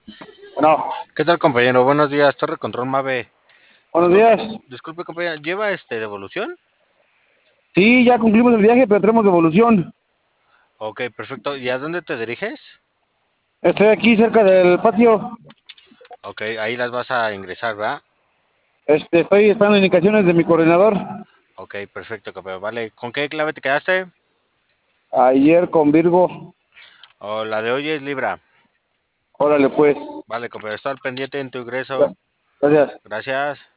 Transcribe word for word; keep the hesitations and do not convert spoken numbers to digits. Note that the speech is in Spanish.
No, ¿Qué tal, compañero? Buenos días, Torre Control Mave. buenos Disculpe, días. disculpe, compañero, ¿lleva este devolución? Sí, ya concluimos el viaje, pero tenemos devolución. Ok, perfecto. ¿Y a dónde te diriges? Estoy aquí cerca del patio. Ok, ahí las vas a ingresar, ¿verdad? Este, estoy esperando indicaciones de mi coordinador. Ok, perfecto, compañero. Vale, ¿con qué clave te quedaste? Ayer con Virgo. O la de hoy es Libra. Órale, pues. Vale, compañero, está al pendiente en tu ingreso. Gracias. Gracias.